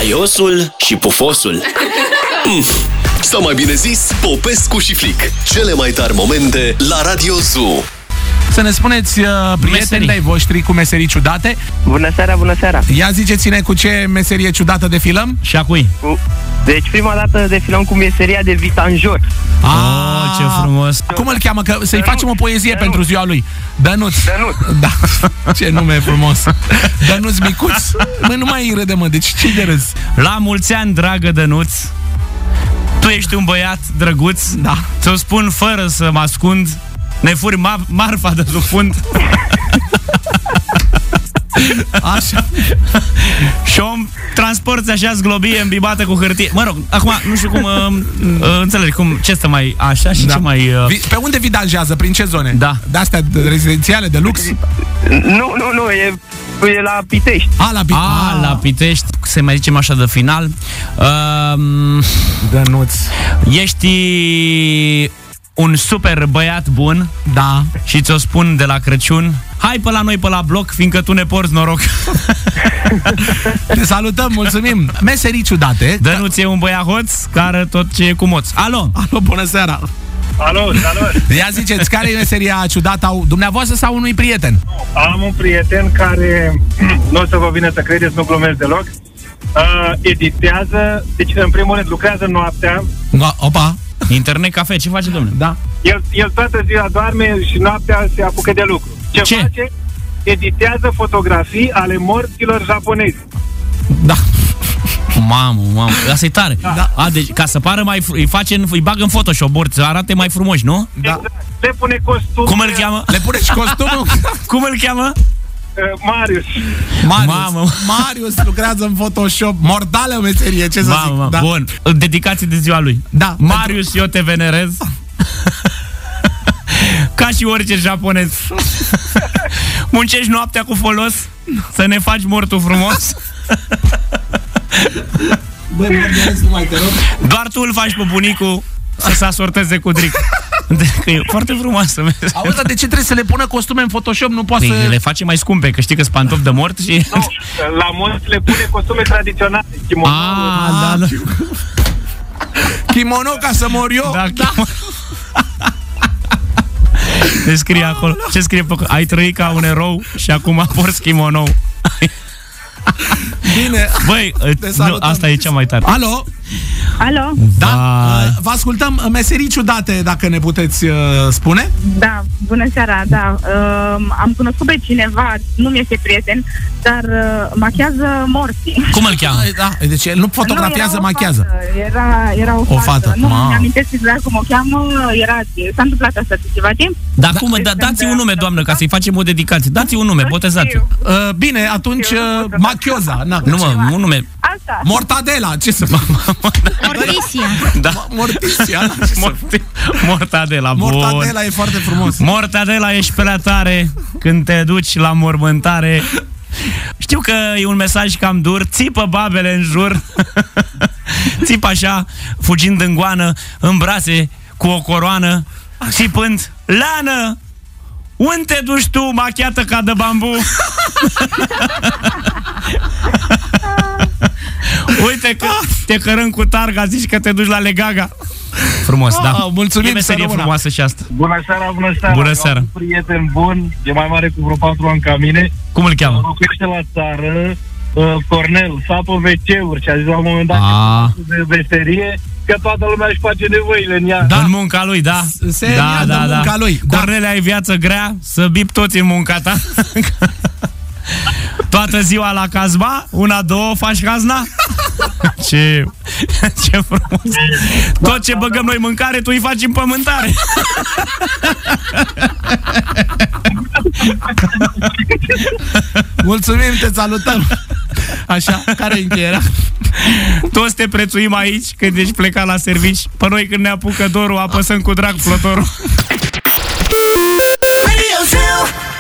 Haiosul și pufosul. Sau mai bine zis, Popescu și Flic. Cele mai tari momente la Radio Zoo. Să ne spuneți, prieteni de-ai voștri cu meserii ciudate. Bună seara, bună seara. Ia ziceți-ne cu ce meserie ciudată defilăm și a cui? Deci prima dată defilăm cu meseria de vitanjor. Ce frumos. Cum îl cheamă? Că să-i facem o poezie pentru ziua lui. Dănuț. Da. Ce nume frumos. Dănuț micuț. Mă, nu mai râde, mă, deci ce de râs? La mulți ani, dragă Dănuț, tu ești un băiat drăguț. Da. Ți-o spun fără să mă ascund. Ne furi marfa de sub fund. Așa. Și o transporti așa zglobie îmbibată cu hârtie. Mă rog, acum nu știu cum înțelegi cum, ce să mai așa și ce mai Pe unde vidanjează? Prin ce zone? Da. De-astea rezidențiale, de lux? Nu, e la Pitești. La Pitești. Să mai zicem așa de final. Dănuț. Ești un super băiat bun. Da. Și ți-o spun de la Crăciun: hai pe la noi pe la bloc, fiindcă tu ne porți noroc. Te salutăm, mulțumim. Meserii ciudate. Dănuț e un băiat hoț care tot ce e cu moț. Alo, bună seara. Alo, salut. Ia ziceți, care e meseria ciudată dumneavoastră sau unui prieten? Am un prieten care, nu o să vă vină să credeți, nu glumesc deloc, editează, deci în primul rând lucrează noaptea. Opa. Internet cafe, ce face, domnule? Da. El toată ziua doarme și noaptea se apucă de lucru. Ce face? Editează fotografii ale morților japonezi. Da. Mamă, asta e tare. Da. Deci, ca să pară mai îi bagă în Photoshop să arate mai frumoși, nu? Da. Exact. Le pune costum. Cum îl cheamă? Le pune și costumul? Cum îl cheamă? Marius. Marius lucrează în Photoshop. Mortală meserie, ce să zic. Da. Bun, dedicație de ziua lui. Da. Marius, eu te venerez. Ca și orice japonez. Muncești noaptea cu folos să ne faci mortul frumos. Băi, nu mai te rog. Doar tu îl faci pe bunicul să se asorteze cu dric. Că e foarte frumoasă. Auzi, dar de ce trebuie să le pună costume în Photoshop? Nu poate să... le face mai scumpe, că știi că-s pantofi de mort și... No, la morți le pune costume tradiționale. Kimono. Da. Kimono ca să mor eu? Da. Ce scrie acolo? Ce scrie pe acolo? Ai trăit ca un erou și acum porți kimono. Bine. Băi, asta e cea mai tare. Alo? Da, vă ascultăm. Meserii ciudate, dacă ne puteți spune. Da, bună seara, da. Am cunoscut pe cineva, nu mi-este prieten, dar machează morții. Cum îl cheamă? Da, deci el nu fotografiază, machează. Era o fată. Nu mi amintesc exact cum o cheamă. S-a întâmplat asta de ceva timp. Da, cum? Dați un nume, doamnă, ca să-i facem o dedicație. Dați un nume, botezați-o. Bine, atunci Machioza. Nu, mă, un nume. Asta. Mortadela, ce să fac? Mortisia. Da. Mortisia. Mortadela, bun. Mortadela e foarte frumos. Mortadela, ești pe la tare când te duci la mormântare. Știu că e un mesaj cam dur. Țipă babele în jur. Țipă așa, fugind în goană, în brațe, cu o coroană, țipând: Lană, unde te duci tu, machiată ca de bambu? Uite că te cărăm cu targa, zici că te duci la Legaga. Frumos, da. Mulțumim, e meserie frumoasă și asta. Bună seara. Bună seara. Am un prieten bun, e mai mare cu vreo 4 ani ca mine. Cum îl cheamă? Locuiește la țară, Cornel, sapă WC-uri și a zis la un moment dat de veserie că toată lumea își face nevoile în ea. Da. În munca lui, da. Munca lui. Cornelia, ai viață grea, să bip toți în munca ta. Toată ziua la Casba, 1-2 faci hazna? Ce frumos. Tot ce băgăm noi mâncare, tu îi faci împământare. Mulțumim, te salutăm. Așa, care-i încheierea? Toți te prețuim aici când ești plecat la servici. Pe noi când ne apucă dorul, apăsăm cu drag flotorul.